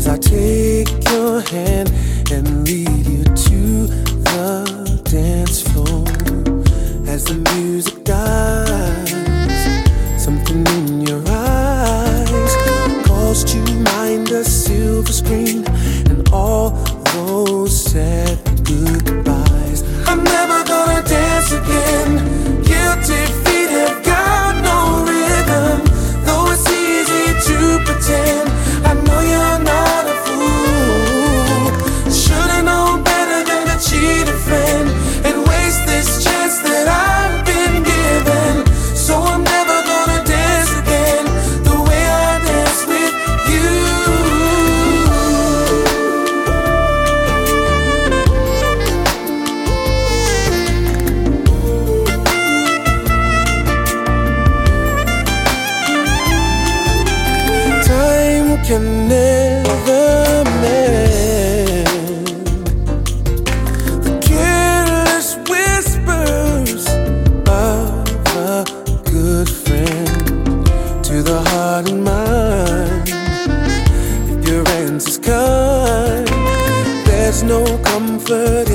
as I take your hand and lead you to the dance floor. As the music dies, something in your eyes calls to mind a silver screen and all those sad goodbyes. I'm never gonna dance again. Guilty feet have got no rhythm, though it's easy to pretend. I know you're not a fool. Should've known better than to cheat a friend and waste this chance that I've been given. So I'm never gonna dance again the way I dance with you. Time can never mend the careless whispers of a good friend to the heart and mind. If your answer's kind, there's no comfort